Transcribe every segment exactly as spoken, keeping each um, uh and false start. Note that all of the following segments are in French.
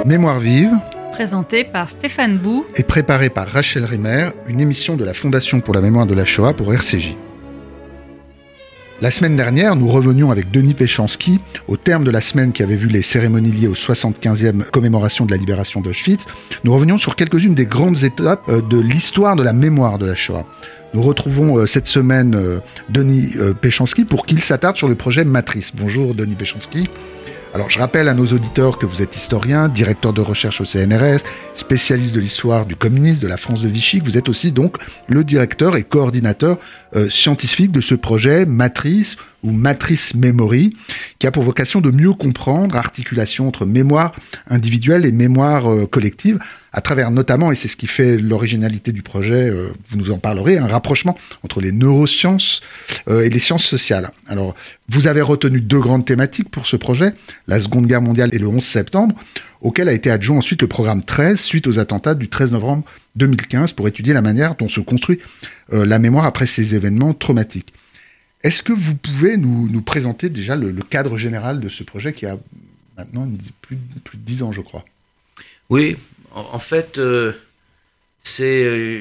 Mémoire vive, présenté par Stéphane Bou et préparée par Rachel Rimmer, une émission de la Fondation pour la mémoire de la Shoah pour R C J. La semaine dernière, nous revenions avec Denis Péchanski au terme de la semaine qui avait vu les cérémonies liées aux soixante-quinzième commémoration de la libération d'Auschwitz. Nous revenions sur quelques-unes des grandes étapes de l'histoire de la mémoire de la Shoah. Nous retrouvons cette semaine Denis Péchanski pour qu'il s'attarde sur le projet Matrice. Bonjour Denis Péchanski. Alors je rappelle à nos auditeurs que vous êtes historien, directeur de recherche au C N R S, spécialiste de l'histoire du communisme, de la France de Vichy, que vous êtes aussi donc le directeur et coordinateur euh, scientifique de ce projet Matrice ou Matrice Memory, qui a pour vocation de mieux comprendre l'articulation entre mémoire individuelle et mémoire euh, collective, à travers notamment, et c'est ce qui fait l'originalité du projet, euh, vous nous en parlerez, un rapprochement entre les neurosciences euh, et les sciences sociales. Alors, vous avez retenu deux grandes thématiques pour ce projet, la Seconde Guerre mondiale et le onze septembre, auquel a été adjoint ensuite le programme treize, suite aux attentats du treize novembre deux mille quinze, pour étudier la manière dont se construit euh, la mémoire après ces événements traumatiques. Est-ce que vous pouvez nous, nous présenter déjà le, le cadre général de ce projet qui a maintenant une, plus, plus de dix ans, je crois? Oui, en, en fait, euh, c'est euh,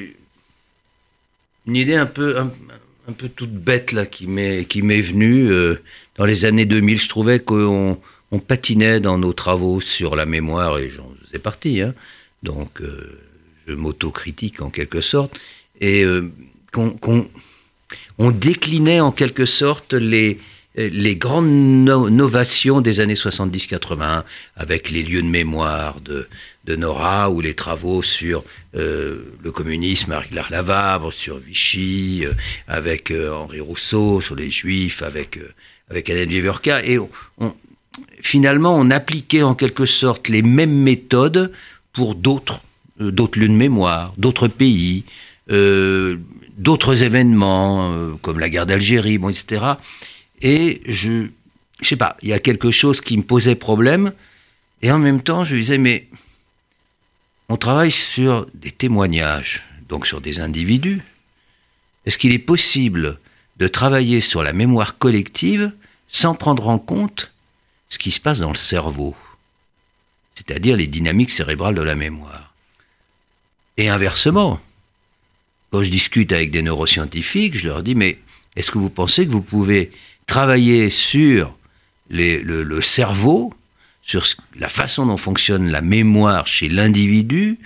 une idée un peu, un, un peu toute bête là, qui, m'est, qui m'est venue. Euh, dans les années deux mille, je trouvais qu'on on patinait dans nos travaux sur la mémoire, et j'en faisais partie, hein, donc euh, je m'autocritique en quelque sorte, et euh, qu'on... qu'on on déclinait en quelque sorte les, les grandes no- novations des années soixante-dix quatre-vingts, avec les lieux de mémoire de, de Nora, ou les travaux sur euh, le communisme avec Hilaire Lavabre, sur Vichy, euh, avec euh, Henri Rousseau, sur les Juifs, avec, euh, avec Hélène Viverka. Et on, on, finalement, on appliquait en quelque sorte les mêmes méthodes pour d'autres, euh, d'autres lieux de mémoire, d'autres pays, euh, d'autres événements, euh, comme la guerre d'Algérie, bon, et cetera. Et je, je sais pas, il y a quelque chose qui me posait problème, et en même temps, je disais, mais on travaille sur des témoignages, donc sur des individus. Est-ce qu'il est possible de travailler sur la mémoire collective sans prendre en compte ce qui se passe dans le cerveau, c'est-à-dire les dynamiques cérébrales de la mémoire? Et inversement, quand je discute avec des neuroscientifiques, je leur dis, mais est-ce que vous pensez que vous pouvez travailler sur les, le, le cerveau, sur la façon dont fonctionne la mémoire chez l'individu,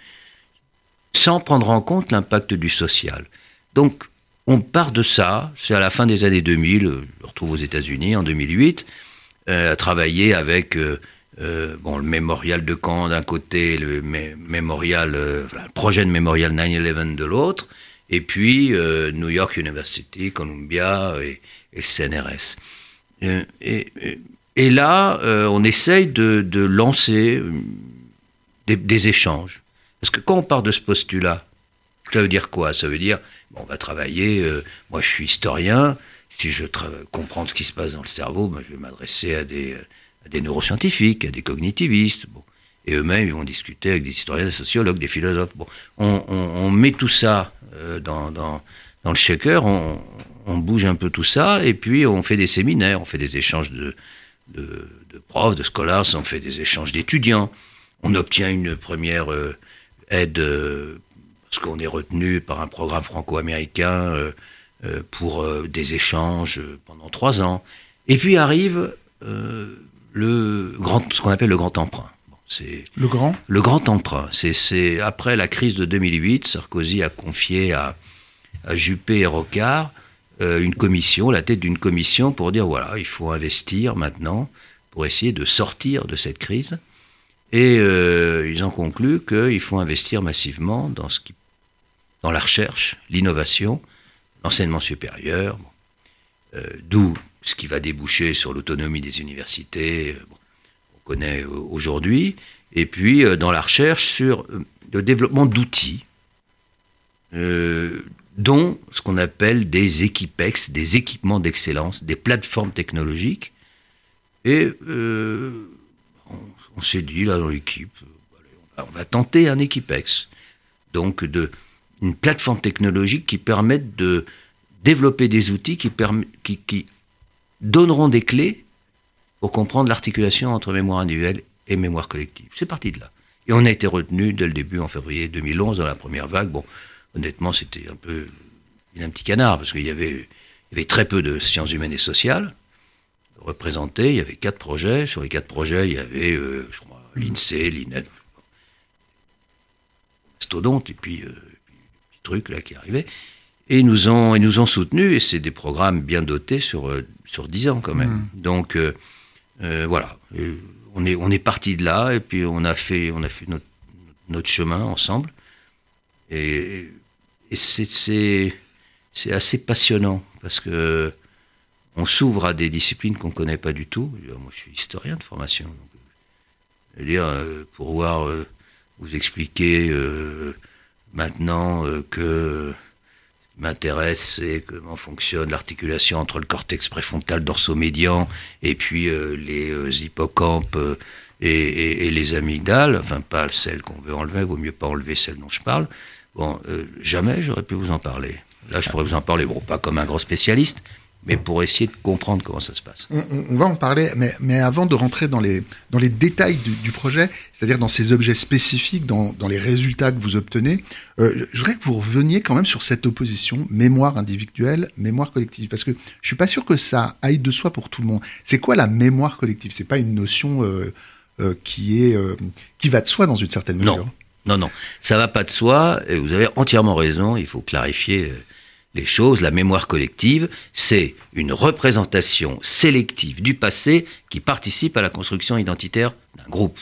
sans prendre en compte l'impact du social? Donc, on part de ça, c'est à la fin des années deux mille, je me retrouve aux États-Unis en deux mille huit, euh, à travailler avec euh, euh, bon, le mémorial de Caen d'un côté, le, mé- mémorial, euh, le projet de mémorial nine eleven de l'autre, et puis euh, New York University, Columbia et, et C N R S. Et, et, et là, euh, on essaye de, de lancer des, des échanges. Parce que quand on part de ce postulat, ça veut dire quoi? Ça veut dire, bon, on va travailler, euh, moi je suis historien, si je tra- comprends ce qui se passe dans le cerveau, ben, je vais m'adresser à des, à des neuroscientifiques, à des cognitivistes, bon. Et eux-mêmes, ils vont discuter avec des historiens, des sociologues, des philosophes. Bon, on, on, on met tout ça euh, dans, dans, dans le shaker, on, on bouge un peu tout ça, et puis on fait des séminaires, on fait des échanges de, de, de profs, de scholars, on fait des échanges d'étudiants. On obtient une première euh, aide, euh, parce qu'on est retenu par un programme franco-américain euh, euh, pour euh, des échanges pendant trois ans. Et puis arrive euh, le grand, ce qu'on appelle le grand emprunt. C'est le grand Le grand emprunt. C'est, c'est après la crise de deux mille huit, Sarkozy a confié à, à Juppé et Rocard euh, une commission, la tête d'une commission pour dire voilà, il faut investir maintenant pour essayer de sortir de cette crise. Et euh, ils ont conclu qu'il faut investir massivement dans, ce qui, dans la recherche, l'innovation, l'enseignement supérieur, bon. euh, d'où ce qui va déboucher sur l'autonomie des universités, bon, connaît aujourd'hui, et puis euh, dans la recherche sur euh, le développement d'outils, euh, dont ce qu'on appelle des équipex, des équipements d'excellence, des plateformes technologiques. Et euh, on, on s'est dit là dans l'équipe, on va, on va tenter un équipex, donc de, une plateforme technologique qui permette de développer des outils qui, permet, qui, qui donneront des clés pour comprendre l'articulation entre mémoire individuelle et mémoire collective. C'est parti de là. Et on a été retenu dès le début, en février deux mille onze, dans la première vague. Bon, honnêtement, c'était un peu un petit canard, parce qu'il y avait, il y avait très peu de sciences humaines et sociales représentées. Il y avait quatre projets. Sur les quatre projets, il y avait, euh, je crois, l'INSEE, l'I N E D, Mastodonte, et puis, euh, puis petit truc là qui arrivait. Et ils nous ont, ils nous ont soutenus, et c'est des programmes bien dotés sur, euh, sur dix ans quand même. Mmh. Donc, euh, euh, voilà. Et on est, on est parti de là, et puis on a fait, on a fait notre, notre chemin ensemble. Et, et c'est, c'est, c'est assez passionnant, parce que on s'ouvre à des disciplines qu'on ne connaît pas du tout. Moi, je suis historien de formation. Donc, je veux dire, pour voir, euh, vous expliquer euh, maintenant euh, que ce qui m'intéresse, c'est comment fonctionne l'articulation entre le cortex préfrontal dorsomédian et puis euh, les euh, hippocampes euh, et, et, et les amygdales. Enfin, pas celles qu'on veut enlever, il vaut mieux pas enlever celles dont je parle. Bon, euh, jamais j'aurais pu vous en parler. Là, je pourrais vous en parler, bon, pas comme un grand spécialiste, mais pour essayer de comprendre comment ça se passe. On, on va en parler, mais, mais avant de rentrer dans les, dans les détails du, du projet, c'est-à-dire dans ces objets spécifiques, dans, dans les résultats que vous obtenez, euh, je voudrais que vous reveniez quand même sur cette opposition mémoire individuelle, mémoire collective, parce que je suis pas sûr que ça aille de soi pour tout le monde. C'est quoi la mémoire collective ? C'est pas une notion euh, euh, qui est euh, qui va de soi dans une certaine mesure. Non, non, non, ça va pas de soi. Et vous avez entièrement raison. Il faut clarifier Euh, les choses. La mémoire collective, c'est une représentation sélective du passé qui participe à la construction identitaire d'un groupe.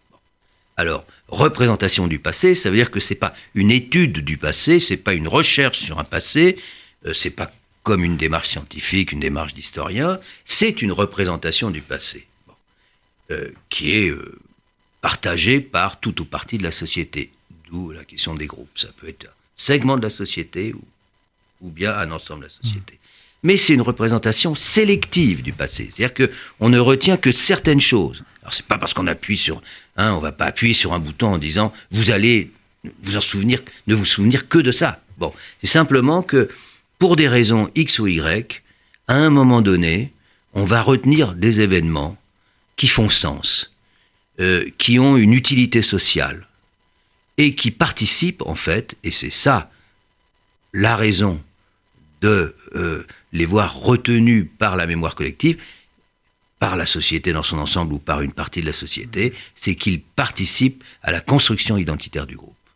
Alors, représentation du passé, ça veut dire que c'est pas une étude du passé, c'est pas une recherche sur un passé, euh, c'est pas comme une démarche scientifique, une démarche d'historien, c'est une représentation du passé, bon, euh, qui est euh, partagée par tout ou partie de la société. D'où la question des groupes. Ça peut être un segment de la société ou ou bien un ensemble de la société. Mais c'est une représentation sélective du passé. C'est-à-dire qu'on ne retient que certaines choses. Alors, c'est pas parce qu'on appuie sur... Hein, on va pas appuyer sur un bouton en disant « vous allez vous en souvenir, ne vous souvenir que de ça ». Bon, c'est simplement que, pour des raisons X ou Y, à un moment donné, on va retenir des événements qui font sens, euh, qui ont une utilité sociale, et qui participent, en fait, et c'est ça, la raison de euh, les voir retenus par la mémoire collective, par la société dans son ensemble ou par une partie de la société, c'est qu'ils participent à la construction identitaire du groupe.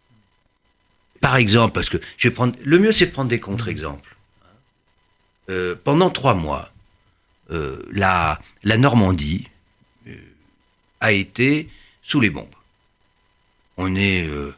Par exemple, parce que je vais prendre, le mieux c'est de prendre des contre-exemples. Euh, pendant trois mois, euh, la, la Normandie euh, a été sous les bombes. On est euh,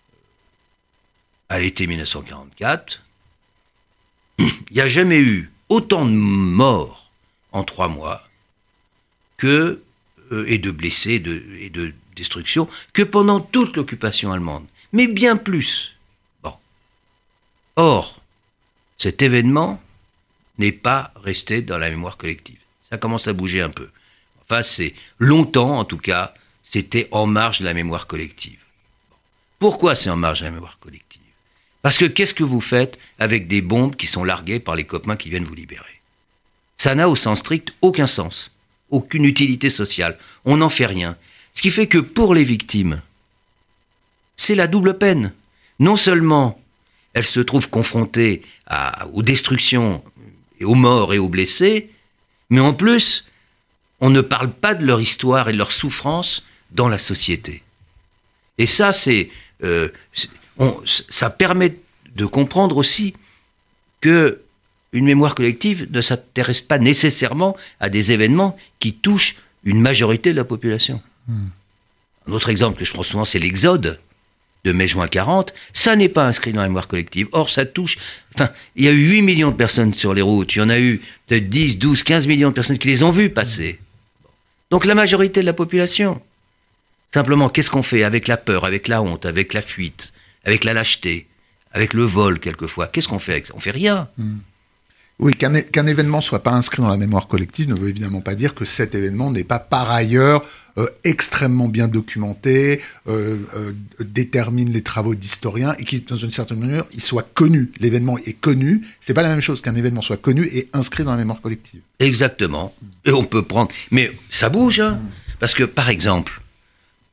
à l'été dix-neuf cent quarante-quatre. Il n'y a jamais eu autant de morts en trois mois que, euh, et de blessés de, et de destruction que pendant toute l'occupation allemande. Mais bien plus. Bon. Or, cet événement n'est pas resté dans la mémoire collective. Ça commence à bouger un peu. Enfin, c'est longtemps, en tout cas, c'était en marge de la mémoire collective. Bon. Pourquoi c'est en marge de la mémoire collective ? Parce que qu'est-ce que vous faites avec des bombes qui sont larguées par les copains qui viennent vous libérer ? Ça n'a au sens strict aucun sens, aucune utilité sociale. On n'en fait rien. Ce qui fait que pour les victimes, c'est la double peine. Non seulement elles se trouvent confrontées à, aux destructions, et aux morts et aux blessés, mais en plus, on ne parle pas de leur histoire et de leur souffrance dans la société. Et ça, c'est... Euh, c'est On, ça permet de comprendre aussi que une mémoire collective ne s'intéresse pas nécessairement à des événements qui touchent une majorité de la population. Mmh. Un autre exemple que je prends souvent, c'est l'Exode de mai-juin quarante. Ça n'est pas inscrit dans la mémoire collective. Or, ça touche... Enfin, il y a eu huit millions de personnes sur les routes. Il y en a eu peut-être dix, douze, quinze millions de personnes qui les ont vues passer. Donc, la majorité de la population. Simplement, qu'est-ce qu'on fait avec la peur, avec la honte, avec la fuite, avec la lâcheté, avec le vol quelquefois? Qu'est-ce qu'on fait avec ça? On fait rien. Mmh. Oui, qu'un, é- qu'un événement soit pas inscrit dans la mémoire collective ne veut évidemment pas dire que cet événement n'est pas par ailleurs euh, extrêmement bien documenté, euh, euh, détermine les travaux d'historiens et qui, dans une certaine manière, il soit connu. L'événement est connu. C'est pas la même chose qu'un événement soit connu et inscrit dans la mémoire collective. Exactement. Et on peut prendre... Mais ça bouge, hein. Mmh. Parce que, par exemple,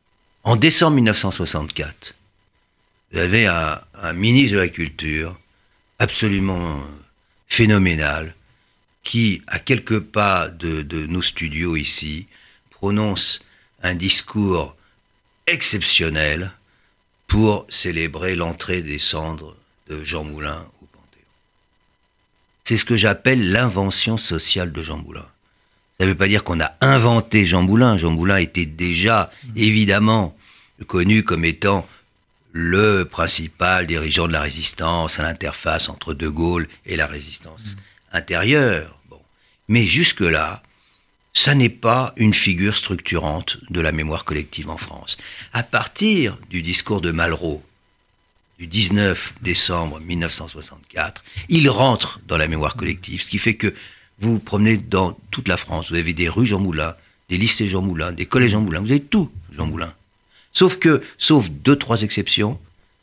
En décembre mille neuf cent soixante-quatre, vous avez un, un ministre de la Culture absolument phénoménal qui, à quelques pas de, de nos studios ici, prononce un discours exceptionnel pour célébrer l'entrée des cendres de Jean Moulin au Panthéon. C'est ce que j'appelle l'invention sociale de Jean Moulin. Ça ne veut pas dire qu'on a inventé Jean Moulin. Jean Moulin était déjà, évidemment, connu comme étant le principal dirigeant de la résistance à l'interface entre De Gaulle et la résistance mmh. intérieure. Bon. Mais jusque-là, ça n'est pas une figure structurante de la mémoire collective en France. À partir du discours de Malraux, du dix-neuf décembre mille neuf cent soixante-quatre, il rentre dans la mémoire collective, ce qui fait que vous vous promenez dans toute la France, vous avez des rues Jean Moulin, des lycées Jean Moulin, des collèges Jean Moulin, vous avez tout Jean Moulin. Sauf que, sauf deux, trois exceptions,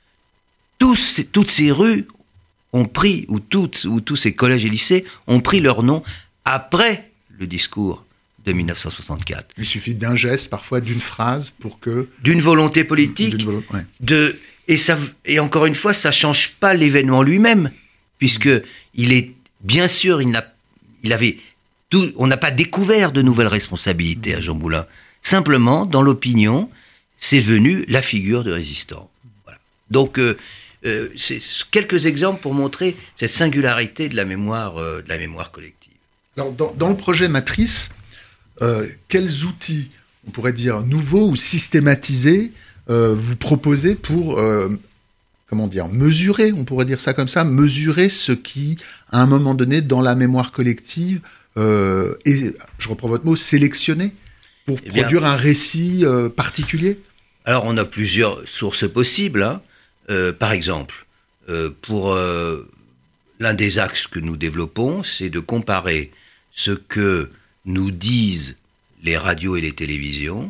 tous, toutes ces rues ont pris, ou, toutes, ou tous ces collèges et lycées ont pris leur nom après le discours de mille neuf cent soixante-quatre. Il suffit d'un geste, parfois d'une phrase, pour que... D'une volonté politique, d'une volo... ouais. de, et, ça, et encore une fois, ça ne change pas l'événement lui-même, puisque il est, bien sûr, il n'a, il avait tout, on n'a pas découvert de nouvelles responsabilités à Jean Moulin. Simplement, dans l'opinion, c'est venu la figure de résistant. Voilà. Donc, euh, euh, c'est quelques exemples pour montrer cette singularité de la mémoire, euh, de la mémoire collective. Alors, dans, dans le projet Matrice, euh, quels outils, on pourrait dire, nouveaux ou systématisés, euh, vous proposez pour, euh, comment dire, mesurer, on pourrait dire ça comme ça, mesurer ce qui, à un moment donné, dans la mémoire collective, euh, est, je reprends votre mot, sélectionné pour eh produire bien, un récit euh, particulier? Alors, on a plusieurs sources possibles. Hein. Euh, par exemple, euh, pour euh, l'un des axes que nous développons, c'est de comparer ce que nous disent les radios et les télévisions,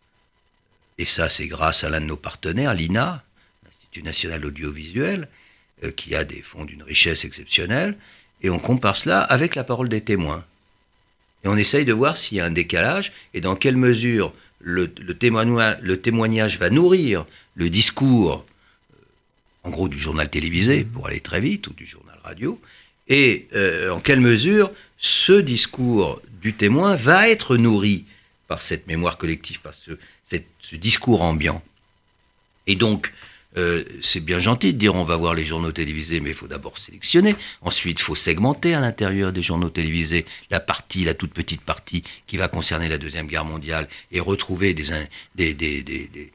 et ça, c'est grâce à l'un de nos partenaires, l'I N A, l'Institut National Audiovisuel, euh, qui a des fonds d'une richesse exceptionnelle, et on compare cela avec la parole des témoins. Et on essaye de voir s'il y a un décalage, et dans quelle mesure Le, le, témoignage, le témoignage va nourrir le discours, euh, en gros du journal télévisé, pour aller très vite, ou du journal radio, et euh, en quelle mesure ce discours du témoin va être nourri par cette mémoire collective, par ce, cette, ce discours ambiant. Et donc, euh, c'est bien gentil de dire on va voir les journaux télévisés, mais il faut d'abord sélectionner. Ensuite, il faut segmenter à l'intérieur des journaux télévisés la partie, la toute petite partie qui va concerner la Deuxième Guerre mondiale et retrouver des, des, des, des, des, des,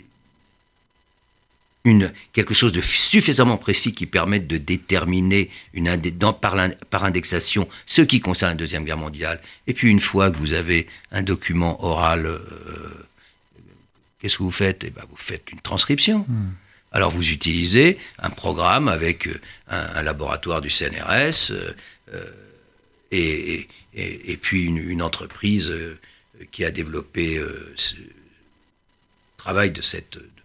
une, quelque chose de suffisamment précis qui permette de déterminer une, dans, par, par indexation ce qui concerne la Deuxième Guerre mondiale. Et puis, une fois que vous avez un document oral, euh, qu'est-ce que vous faites ? Eh ben, vous faites une transcription. Mmh. Alors vous utilisez un programme avec un, un laboratoire du C N R S euh, et, et, et puis une, une entreprise euh, qui a développé euh, ce travail de cette de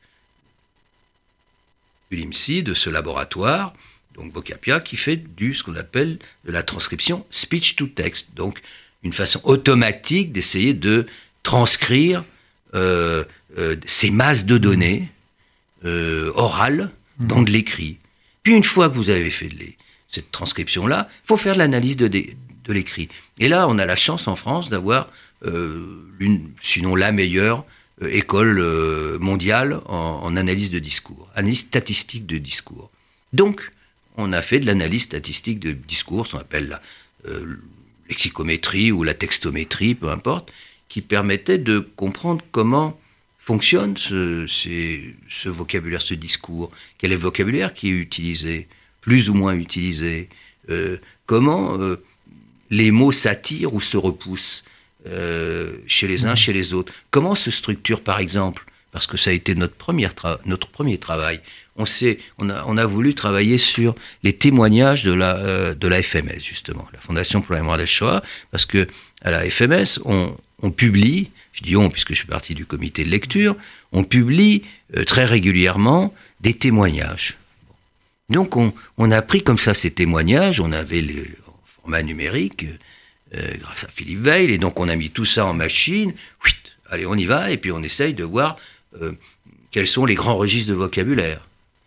l'I M S I, de ce laboratoire, donc Vocapia, qui fait du ce qu'on appelle de la transcription speech to text, donc une façon automatique d'essayer de transcrire euh, euh, ces masses de données Euh, oral dans de l'écrit. Puis une fois que vous avez fait de les, cette transcription-là, il faut faire de l'analyse de, de, de l'écrit. Et là, on a la chance en France d'avoir, euh, une, sinon la meilleure euh, école euh, mondiale en, en analyse de discours, analyse statistique de discours. Donc, on a fait de l'analyse statistique de discours, ce qu'on appelle la euh, lexicométrie ou la textométrie, peu importe, qui permettait de comprendre comment fonctionne ce, ce, ce vocabulaire, ce discours. Quel est le vocabulaire qui est utilisé, plus ou moins utilisé, euh, comment euh, les mots s'attirent ou se repoussent euh, chez les uns, mmh. chez les autres. Comment se structure, par exemple, parce que ça a été notre, première tra- notre premier travail, on, sait, on, a, on a voulu travailler sur les témoignages de la, euh, de la F M S, justement, la Fondation pour la mémoire de la Shoah, parce qu'à la F M S, on, on publie, je dis on puisque je fais partie du comité de lecture, on publie euh, très régulièrement des témoignages. Donc on, on a pris comme ça ces témoignages, on avait le format numérique euh, grâce à Philippe Veil, et donc on a mis tout ça en machine, Ouit, allez on y va, et puis on essaye de voir euh, quels sont les grands registres de vocabulaire.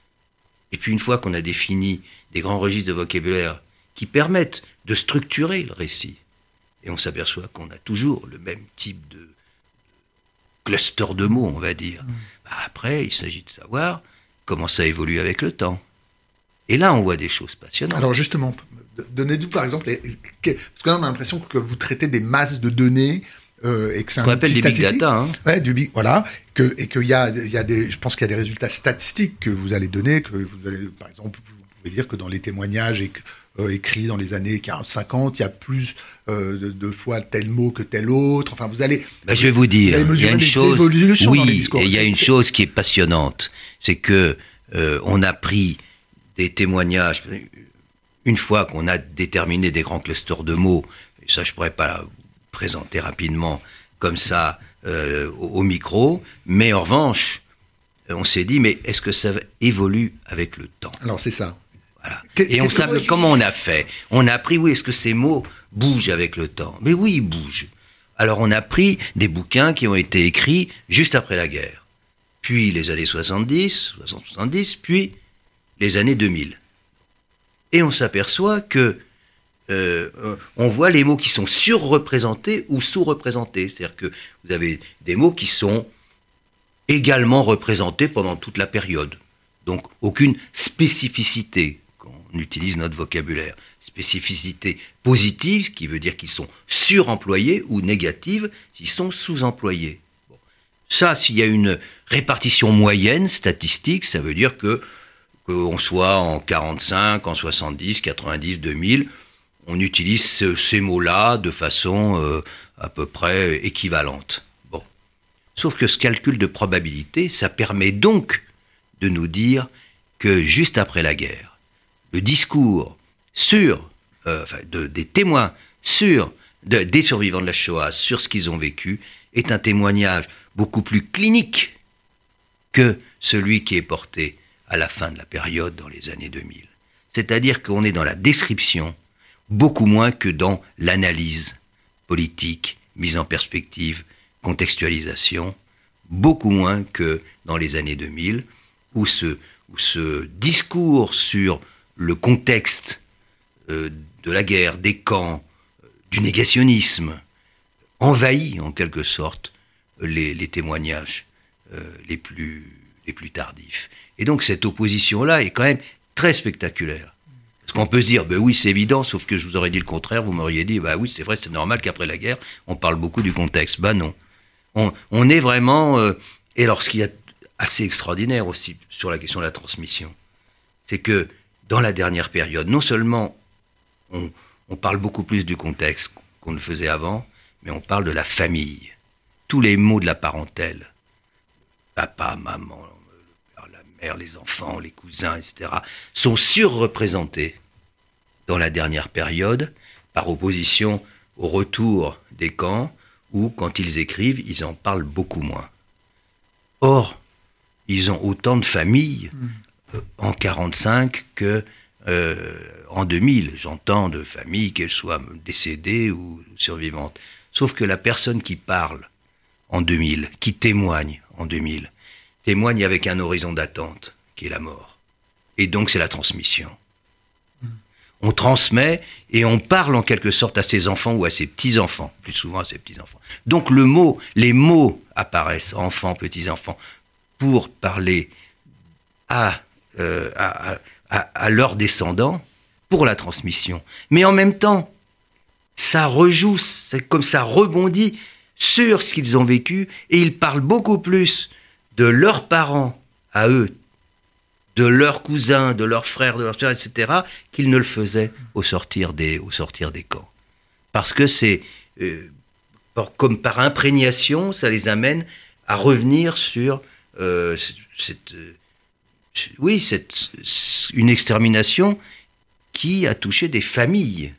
Et puis une fois qu'on a défini des grands registres de vocabulaire qui permettent de structurer le récit, et on s'aperçoit qu'on a toujours le même type de cluster de mots, on va dire. Mmh. Bah après, il s'agit de savoir comment ça évolue avec le temps. Et là, on voit des choses passionnantes. Alors justement, donnez-nous par exemple, parce que là, on a l'impression que vous traitez des masses de données, euh, et que c'est un outil appelle des big data. Hein. Ouais, du big, voilà. Que, et qu'il y a, il y a des, je pense qu'il y a des résultats statistiques que vous allez donner, que vous allez, par exemple, vous pouvez dire que dans les témoignages et que, Euh, écrit dans les années quarante cinquante, il y a plus euh, de, de fois tel mot que tel autre. Enfin, vous allez. Ben, je vais vous dire, vous il y a une chose. Oui, et il y a une chose qui est passionnante, c'est que euh, on a pris des témoignages. Une fois qu'on a déterminé des grands clusters de mots, et ça, je pourrais pas présenter rapidement comme ça euh, au, au micro, mais en revanche, on s'est dit, mais est-ce que ça évolue avec le temps ? Alors c'est ça. Voilà. Et on savait comment on a fait. On a appris, oui, est-ce que ces mots bougent avec le temps ? Mais oui, ils bougent. Alors on a pris des bouquins qui ont été écrits juste après la guerre. Puis les années soixante-dix, soixante soixante-dix, puis les années deux mille. Et on s'aperçoit que euh, on voit les mots qui sont surreprésentés ou sous-représentés. C'est-à-dire que vous avez des mots qui sont également représentés pendant toute la période. Donc aucune spécificité. On utilise notre vocabulaire. Spécificité positive, ce qui veut dire qu'ils sont suremployés, ou négative, s'ils sont sous-employés. Bon. Ça, s'il y a une répartition moyenne, statistique, ça veut dire que qu'on soit en quarante-cinq, en soixante-dix, quatre-vingt-dix, deux mille, on utilise ce, ces mots-là de façon euh, à peu près équivalente. Bon. Sauf que ce calcul de probabilité, ça permet donc de nous dire que juste après la guerre, le discours sur, euh, enfin, de, des témoins sur, de, des survivants de la Shoah sur ce qu'ils ont vécu est un témoignage beaucoup plus clinique que celui qui est porté à la fin de la période dans les années deux mille. C'est-à-dire qu'on est dans la description beaucoup moins que dans l'analyse politique, mise en perspective, contextualisation, beaucoup moins que dans les années deux mille, où ce, où ce discours sur le contexte euh, de la guerre, des camps, euh, du négationnisme, envahit en quelque sorte les, les témoignages euh, les plus, les plus tardifs. Et donc cette opposition-là est quand même très spectaculaire. Parce qu'on peut se dire, ben oui, c'est évident, sauf que je vous aurais dit le contraire, vous m'auriez dit, ben oui, c'est vrai, c'est normal qu'après la guerre, on parle beaucoup du contexte. Ben non. On, on est vraiment... Euh, et alors, ce qu'il y a assez extraordinaire aussi sur la question de la transmission, c'est que dans la dernière période, non seulement on, on parle beaucoup plus du contexte qu'on ne faisait avant, mais on parle de la famille. Tous les mots de la parentèle, papa, maman, le père, la mère, les enfants, les cousins, et cetera, sont surreprésentés dans la dernière période, par opposition au retour des camps, où quand ils écrivent, ils en parlent beaucoup moins. Or, ils ont autant de familles euh, en quarante-cinq que euh, en deux mille. J'entends de familles, qu'elles soient décédées ou survivantes. Sauf que la personne qui parle en deux mille, qui témoigne en deux mille, témoigne avec un horizon d'attente, qui est la mort. Et donc c'est la transmission. Mmh. On transmet et on parle en quelque sorte à ses enfants ou à ses petits-enfants, plus souvent à ses petits-enfants. Donc le mot, les mots apparaissent, enfants, petits-enfants, pour parler à, euh, à, à, à leurs descendants, pour la transmission. Mais en même temps, ça rejoue, c'est comme ça rebondit sur ce qu'ils ont vécu, et ils parlent beaucoup plus de leurs parents à eux, de leurs cousins, de leurs frères, de leurs sœurs, et cetera, qu'ils ne le faisaient au sortir des, au sortir des camps. Parce que c'est, euh, comme par imprégnation, ça les amène à revenir sur euh, cette, euh, oui, cette, une extermination qui a touché des familles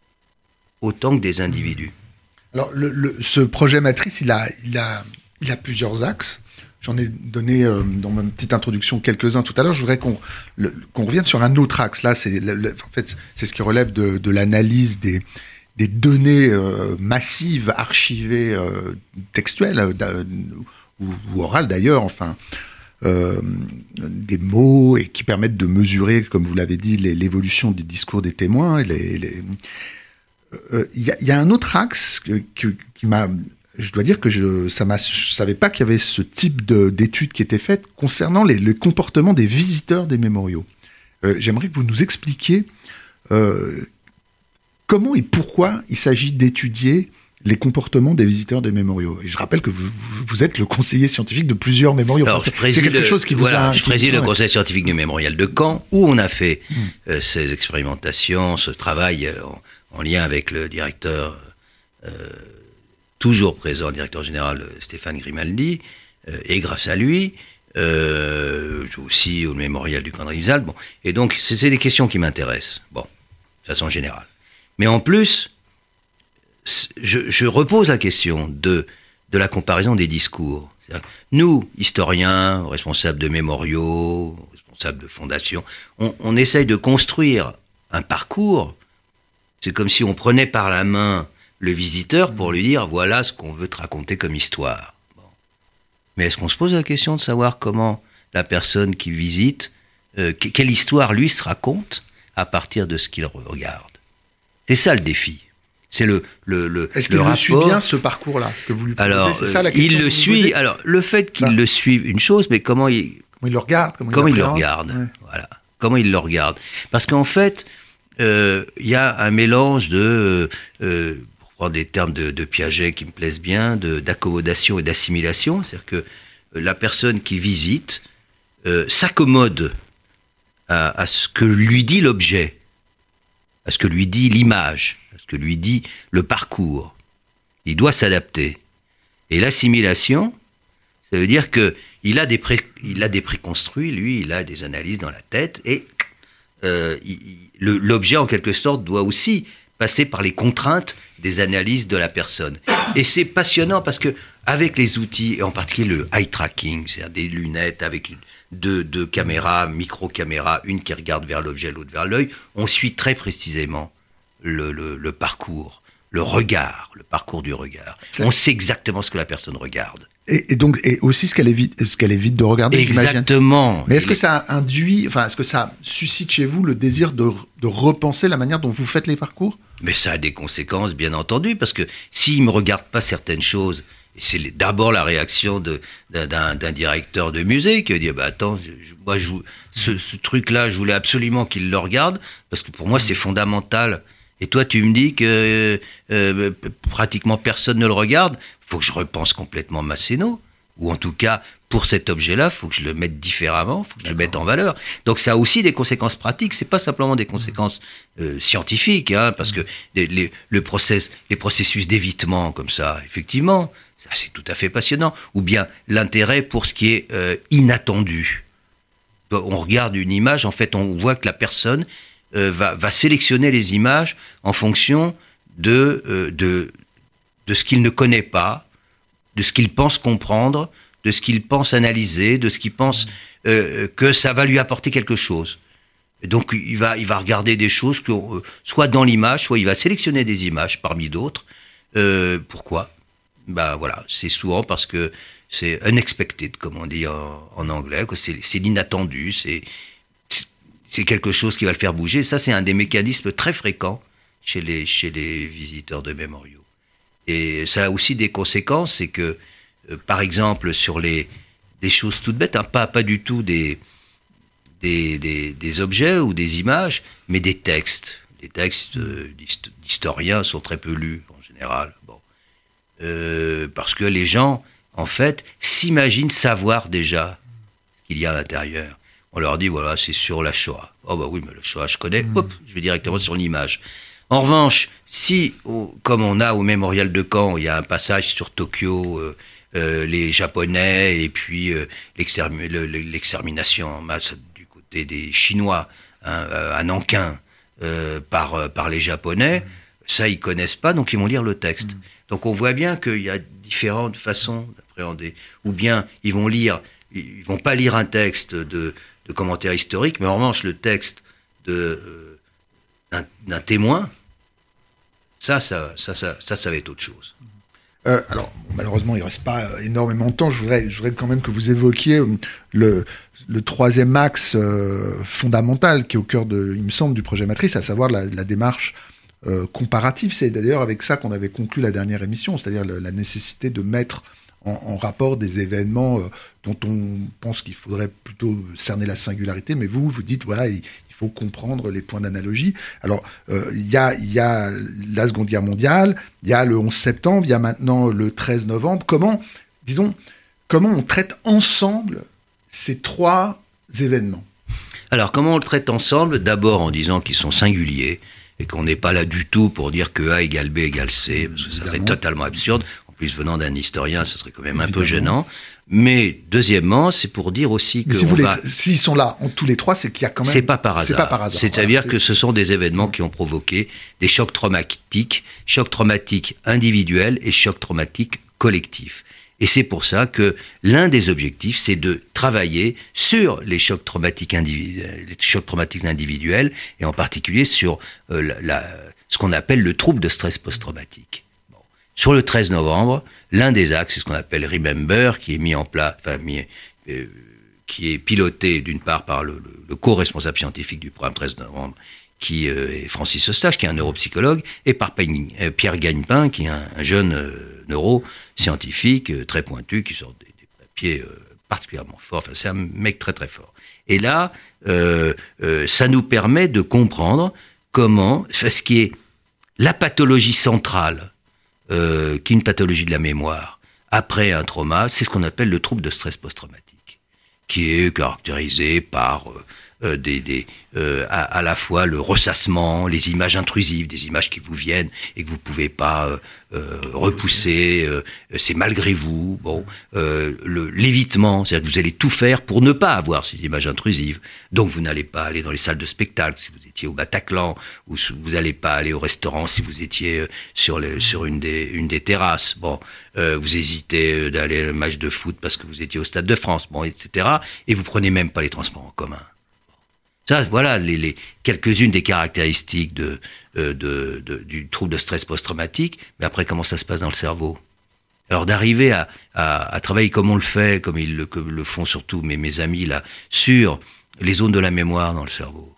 autant que des individus. Alors, le, le, ce projet Matrice, il a, il a, il a plusieurs axes. J'en ai donné euh, dans ma petite introduction quelques-uns tout à l'heure. Je voudrais qu'on, le, qu'on revienne sur un autre axe. Là, c'est, le, le, en fait, c'est ce qui relève de, de l'analyse des, des données euh, massives, archivées, euh, textuelles, ou, ou orales d'ailleurs, enfin, euh, des mots et qui permettent de mesurer, comme vous l'avez dit, les, l'évolution des discours des témoins. Il les, les... euh, y, a, y a un autre axe que, que, qui m'a... Je dois dire que je ça m'a, je savais pas qu'il y avait ce type de, d'études qui étaient faites concernant les, le comportement des visiteurs des mémoriaux. Euh, j'aimerais que vous nous expliquiez euh, comment et pourquoi il s'agit d'étudier les comportements des visiteurs des mémoriaux. Et je rappelle que vous, vous êtes le conseiller scientifique de plusieurs mémoriaux. Alors, enfin, c'est, c'est quelque le, chose qui vous voilà, a... Je préside ouais. le conseil scientifique du mémorial de Caen, où on a fait mmh. euh, ces expérimentations, ce travail euh, en, en lien avec le directeur... Euh, toujours présent, directeur général Stéphane Grimaldi, euh, et grâce à lui, euh, aussi au mémorial du camp de Rivesaltes. Bon. Et donc, c'est, c'est des questions qui m'intéressent, bon, de façon générale. Mais en plus, je, je repose la question de, de la comparaison des discours. C'est-à-dire, nous, historiens, responsables de mémoriaux, responsables de fondations, on, on essaye de construire un parcours. C'est comme si on prenait par la main le visiteur pour lui dire voilà ce qu'on veut te raconter comme histoire. Bon. Mais est-ce qu'on se pose la question de savoir comment la personne qui visite, euh, quelle histoire lui se raconte à partir de ce qu'il regarde? C'est ça le défi. C'est le le le. Est-ce qu'il le le rapport... suit bien ce parcours-là que vous lui proposez? Alors, c'est ça la question il le suit. Posez. Alors le fait qu'il bah. le suive, une chose, mais comment il comment il le regarde, comment, comment il, il le regarde, ouais. Voilà. Comment il le regarde? Parce qu'en fait, il euh, y a un mélange de euh, prendre des termes de, de Piaget qui me plaisent bien, de, d'accommodation et d'assimilation. C'est-à-dire que la personne qui visite euh, s'accommode à, à ce que lui dit l'objet, à ce que lui dit l'image, à ce que lui dit le parcours. Il doit s'adapter. Et l'assimilation, ça veut dire qu'il a des, pré, il a des préconstruits, lui, il a des analyses dans la tête, et euh, il, le, l'objet, en quelque sorte, doit aussi passer par les contraintes des analyses de la personne. Et c'est passionnant parce que avec les outils, et en particulier le eye tracking, c'est-à-dire des lunettes avec une, deux, deux caméras, micro-caméras, une qui regarde vers l'objet, l'autre vers l'œil, on suit très précisément le, le, le parcours, le regard, le parcours du regard. C'est... On sait exactement ce que la personne regarde. Et, et donc, et aussi ce qu'elle évite, ce qu'elle évite de regarder. Exactement. J'imagine. Mais est-ce que ça induit, enfin, est-ce que ça suscite chez vous le désir de, de repenser la manière dont vous faites les parcours? Mais ça a des conséquences, bien entendu, parce que s'il me regarde pas certaines choses, et c'est d'abord la réaction de, d'un, d'un directeur de musée qui dit bah attends, je, moi je, ce, ce truc-là, je voulais absolument qu'il le regarde parce que pour moi c'est fondamental. Et toi, tu me dis que euh, pratiquement personne ne le regarde. Faut que je repense complètement ma scéno. Ou en tout cas, pour cet objet-là, faut que je le mette différemment, faut que je D'accord. le mette en valeur. Donc ça a aussi des conséquences pratiques. C'est pas simplement des conséquences euh, scientifiques, hein, parce que les, les, le process, les processus d'évitement comme ça, effectivement, ça c'est tout à fait passionnant. Ou bien l'intérêt pour ce qui est euh, inattendu. On regarde une image, en fait, on voit que la personne Euh, va, va sélectionner les images en fonction de, euh, de, de ce qu'il ne connaît pas, de ce qu'il pense comprendre, de ce qu'il pense analyser, de ce qu'il pense euh, que ça va lui apporter quelque chose. Et donc il va, il va regarder des choses, que, euh, soit dans l'image, soit il va sélectionner des images parmi d'autres. Euh, pourquoi ? Ben voilà, c'est souvent parce que c'est unexpected, comme on dit en, en anglais, que c'est, c'est l'inattendu, c'est... c'est quelque chose qui va le faire bouger. Ça, c'est un des mécanismes très fréquents chez les, chez les visiteurs de mémoriaux. Et ça a aussi des conséquences, c'est que, euh, par exemple, sur les, des choses toutes bêtes, hein, pas, pas du tout des, des, des, des objets ou des images, mais des textes. Les textes euh, d'historiens sont très peu lus, en général. Bon. Euh, parce que les gens, en fait, s'imaginent savoir déjà ce qu'il y a à l'intérieur. On leur dit, voilà, c'est sur la Shoah. Oh bah oui, mais la Shoah, je connais. Mmh. Hop, je vais directement sur l'image. En revanche, si, oh, comme on a au mémorial de Caen, il y a un passage sur Tokyo, euh, euh, les Japonais, et puis euh, l'extermi- le, l'extermination en masse du côté des Chinois, hein, à Nankin, euh, par, par les Japonais, mmh. ça, ils connaissent pas, donc ils vont lire le texte. Mmh. Donc on voit bien qu'il y a différentes façons d'appréhender. Ou bien, ils vont lire, ils vont pas lire un texte de... de commentaires historiques, mais en revanche, le texte de, euh, d'un, d'un témoin, ça ça, ça, ça, ça, ça va être autre chose. Euh, alors, malheureusement, il ne reste pas énormément de temps. Je voudrais, je voudrais quand même que vous évoquiez le, le troisième axe euh, fondamental qui est au cœur, de, il me semble, du projet Matrice, à savoir la, la démarche euh, comparative. C'est d'ailleurs avec ça qu'on avait conclu la dernière émission, c'est-à-dire le, la nécessité de mettre en, en rapport des événements euh, dont on pense qu'il faudrait plutôt cerner la singularité, mais vous, vous dites, voilà, il, il faut comprendre les points d'analogie. Alors, euh, il y a, il y a la Seconde Guerre mondiale, il y a le onze septembre, il y a maintenant le treize novembre. Comment, disons, comment on traite ensemble ces trois événements ? Alors, comment on le traite ensemble ? D'abord en disant qu'ils sont singuliers et qu'on n'est pas là du tout pour dire que A égale B égale C, parce que ça serait totalement absurde. En plus, venant d'un historien, ça serait quand même Évidemment. un peu gênant. Mais deuxièmement, c'est pour dire aussi que si vous va... les... s'ils sont là en tous les trois, c'est qu'il y a quand même. C'est pas par hasard. C'est pas par hasard. C'est-à-dire voilà, que c'est... ce sont des événements qui ont provoqué des chocs traumatiques, chocs traumatiques individuels et chocs traumatiques collectifs. Et c'est pour ça que l'un des objectifs, c'est de travailler sur les chocs traumatiques individuels, les chocs traumatiques individuels, et en particulier sur euh, la, la, ce qu'on appelle le trouble de stress post-traumatique. Bon. Sur le treize novembre, l'un des axes, c'est ce qu'on appelle Remember, qui est mis en place, enfin, mis, euh, qui est piloté d'une part par le, le, le co-responsable scientifique du programme treize novembre, qui euh, est Francis Eustache, qui est un neuropsychologue, et par euh, Pierre Gagnepin, qui est un, un jeune euh, neuroscientifique euh, très pointu, qui sort des, des papiers euh, particulièrement forts. Enfin, c'est un mec très très fort. Et là, euh, euh, ça nous permet de comprendre comment, ce qui est la pathologie centrale, euh, qui est une pathologie de la mémoire, après un trauma, c'est ce qu'on appelle le trouble de stress post-traumatique, qui est caractérisé par... Euh, Euh, des, des, euh, à, à la fois le ressassement, les images intrusives, des images qui vous viennent et que vous pouvez pas euh, euh, repousser, euh, c'est malgré vous. Bon, euh, le, l'évitement, c'est-à-dire que vous allez tout faire pour ne pas avoir ces images intrusives. Donc vous n'allez pas aller dans les salles de spectacle si vous étiez au Bataclan, ou vous n'allez pas aller au restaurant si vous étiez sur, les, sur une, des, une des terrasses. Bon, euh, vous hésitez d'aller à un match de foot parce que vous étiez au Stade de France, bon, et cetera. Et vous prenez même pas les transports en commun. Ça, voilà les, les, quelques-unes des caractéristiques de, euh, de, de, du trouble de stress post-traumatique. Mais après, comment ça se passe dans le cerveau ? Alors d'arriver à, à, à travailler comme on le fait, comme ils le, comme le font surtout mes, mes amis là, sur les zones de la mémoire dans le cerveau.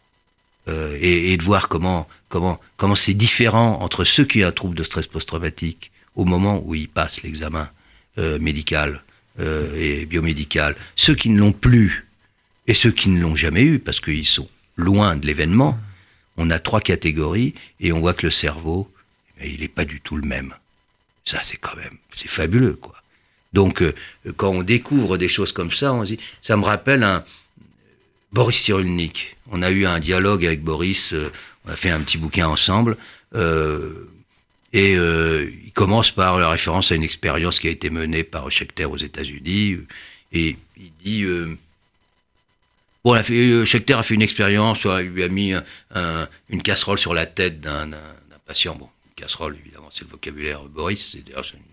Euh, et, et de voir comment, comment, comment c'est différent entre ceux qui ont un trouble de stress post-traumatique au moment où ils passent l'examen euh, médical euh, et biomédical, ceux qui ne l'ont plus, et ceux qui ne l'ont jamais eu, parce qu'ils sont loin de l'événement. On a trois catégories, et on voit que le cerveau, il n'est pas du tout le même. Ça, c'est quand même, c'est fabuleux, quoi. Donc, euh, quand on découvre des choses comme ça, on se dit, ça me rappelle un Boris Cyrulnik. On a eu un dialogue avec Boris, euh, on a fait un petit bouquin ensemble, euh, et euh, il commence par la référence à une expérience qui a été menée par Schechter aux États-Unis, et il dit... Euh, Bon, a fait, Schechter a fait une expérience, il lui a mis un, un, une casserole sur la tête d'un, d'un, d'un patient. Bon, une casserole, évidemment, c'est le vocabulaire Boris. C'est, d'ailleurs, c'est, une,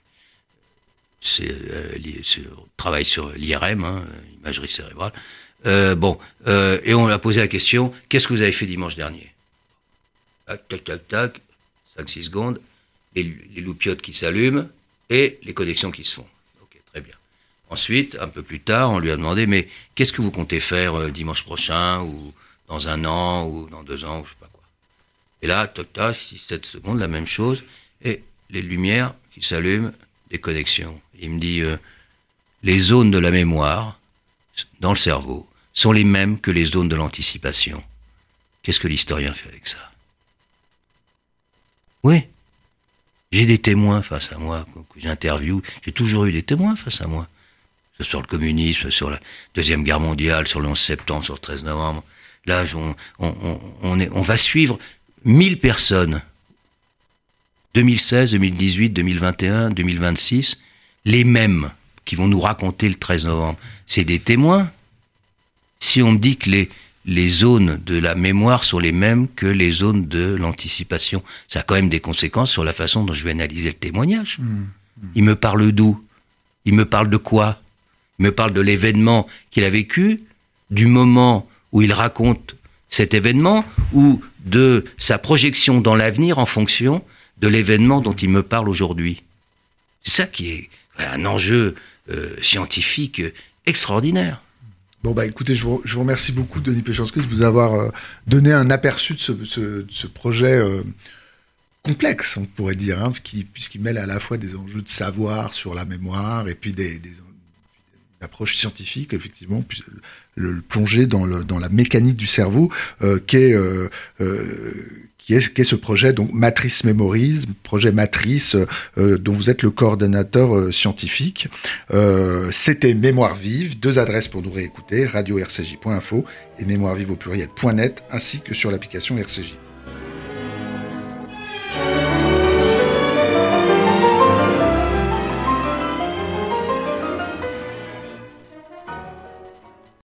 c'est, euh, c'est le travail sur l'I R M, hein, imagerie cérébrale. Euh, bon, euh, et on lui a posé la question, qu'est-ce que vous avez fait dimanche dernier ? Tac, tac, tac, tac, cinq six secondes, les, les loupiotes qui s'allument et les connexions qui se font. Ok, très bien. Ensuite, un peu plus tard, on lui a demandé, mais qu'est-ce que vous comptez faire euh, dimanche prochain, ou dans un an, ou dans deux ans, ou je sais pas quoi. Et là, toc tac, six sept secondes, la même chose, et les lumières qui s'allument, des connexions. Il me dit, euh, les zones de la mémoire, dans le cerveau, sont les mêmes que les zones de l'anticipation. Qu'est-ce que l'historien fait avec ça ? Oui, j'ai des témoins face à moi, que j'interviewe, j'ai toujours eu des témoins face à moi. Sur le communisme, sur la Deuxième Guerre mondiale, sur le onze septembre, sur le treize novembre. Là, on, on, on, on, est, on va suivre mille personnes. deux mille seize, deux mille dix-huit, deux mille vingt et un, deux mille vingt-six, les mêmes qui vont nous raconter le treize novembre. C'est des témoins. Si on me dit que les, les zones de la mémoire sont les mêmes que les zones de l'anticipation, ça a quand même des conséquences sur la façon dont je vais analyser le témoignage. Mmh, mmh. Il me parle d'où ? Il me parle de quoi ? Il me parle de l'événement qu'il a vécu, du moment où il raconte cet événement, ou de sa projection dans l'avenir en fonction de l'événement dont il me parle aujourd'hui. C'est ça qui est un enjeu euh, scientifique extraordinaire. Bon bah écoutez, je vous, je vous remercie beaucoup Denis Péchanski de vous avoir euh, donné un aperçu de ce, ce, de ce projet euh, complexe, on pourrait dire, hein, qui, puisqu'il mêle à la fois des enjeux de savoir sur la mémoire et puis des, des une approche scientifique, effectivement, puis le, le plonger dans, le, dans la mécanique du cerveau, euh, qui est euh, euh, qui est, qui est ce projet, donc Matrice Memories, projet Matrice, euh, dont vous êtes le coordonnateur euh, scientifique. Euh, c'était Mémoire Vive, deux adresses pour nous réécouter, radio r c j point info et mémoire vive au pluriel point net, ainsi que sur l'application R C J.